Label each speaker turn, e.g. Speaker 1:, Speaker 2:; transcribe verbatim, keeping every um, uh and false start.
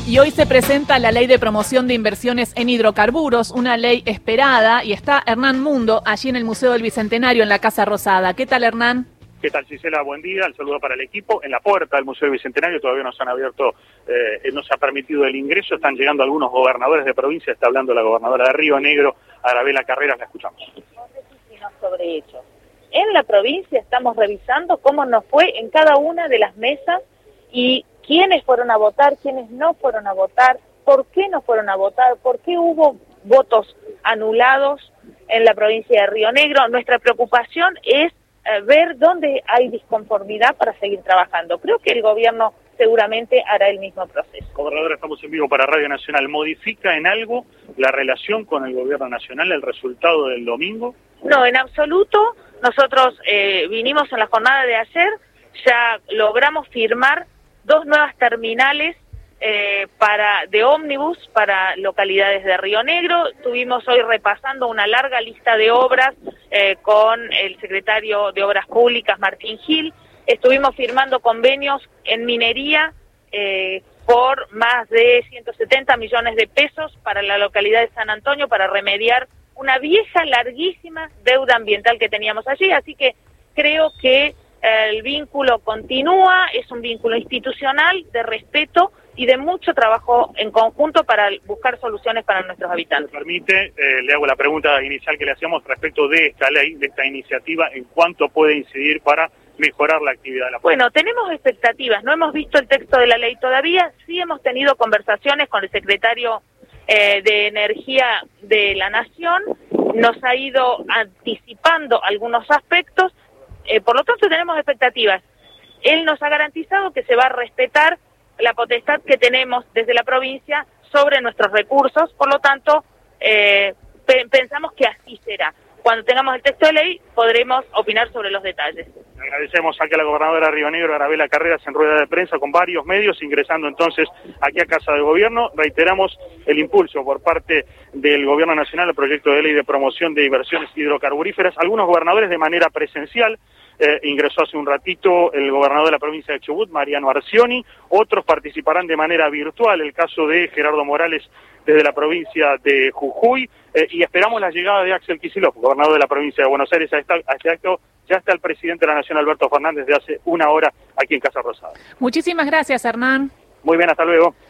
Speaker 1: Y hoy se presenta la Ley de Promoción de Inversiones en Hidrocarburos, una ley esperada, y está Hernán Mundo allí en el Museo del Bicentenario, en la Casa Rosada. ¿Qué tal, Hernán?
Speaker 2: ¿Qué tal, Gisela? Buen día, el saludo para el equipo. En la puerta del Museo del Bicentenario todavía no se han abierto, eh, no se ha permitido el ingreso, están llegando algunos gobernadores de provincia, está hablando la gobernadora de Río Negro, Arabela Carreras, la escuchamos.
Speaker 3: Sobre hechos. En la provincia estamos revisando cómo nos fue en cada una de las mesas y quiénes fueron a votar, quiénes no fueron a votar, por qué no fueron a votar, por qué hubo votos anulados en la provincia de Río Negro. Nuestra preocupación es eh, ver dónde hay disconformidad para seguir trabajando. Creo que el gobierno seguramente hará el mismo proceso.
Speaker 2: Gobernadora, estamos en vivo para Radio Nacional. ¿Modifica en algo la relación con el gobierno nacional, el resultado del domingo?
Speaker 3: No, en absoluto. Nosotros eh, vinimos en la jornada de ayer, ya logramos firmar dos nuevas terminales eh, para de ómnibus para localidades de Río Negro. Estuvimos hoy repasando una larga lista de obras eh, con el secretario de Obras Públicas, Martín Gil. Estuvimos firmando convenios en minería eh, por más de ciento setenta millones de pesos para la localidad de San Antonio para remediar una vieja, larguísima deuda ambiental que teníamos allí. Así que creo que el vínculo continúa, es un vínculo institucional de respeto y de mucho trabajo en conjunto para buscar soluciones para nuestros habitantes.
Speaker 2: Si me permite, eh, le hago la pregunta inicial que le hacíamos respecto de esta ley, de esta iniciativa, ¿en cuánto puede incidir para mejorar la actividad de la
Speaker 3: Bueno, tenemos expectativas, no hemos visto el texto de la ley todavía, sí hemos tenido conversaciones con el secretario eh, de Energía de la Nación, nos ha ido anticipando algunos aspectos. Eh, por lo tanto, tenemos expectativas. Él nos ha garantizado que se va a respetar la potestad que tenemos desde la provincia sobre nuestros recursos, por lo tanto, eh, pe pensamos que así será. Cuando tengamos el texto de ley, podremos opinar sobre los detalles.
Speaker 2: Agradecemos aquí a la gobernadora de Río Negro, Arabela Carreras, en rueda de prensa con varios medios, ingresando entonces aquí a Casa de Gobierno. Reiteramos el impulso por parte del Gobierno Nacional al proyecto de ley de promoción de inversiones hidrocarburíferas. Algunos gobernadores de manera presencial, eh, ingresó hace un ratito el gobernador de la provincia de Chubut, Mariano Arcioni, otros participarán de manera virtual, el caso de Gerardo Morales desde la provincia de Jujuy, eh, y esperamos la llegada de Axel Kicillof, gobernador de la provincia de Buenos Aires. A, esta, a este acto ya está el presidente de la Nación, Alberto Fernández, de hace una hora aquí en Casa Rosada.
Speaker 1: Muchísimas gracias, Hernán.
Speaker 2: Muy bien, hasta luego.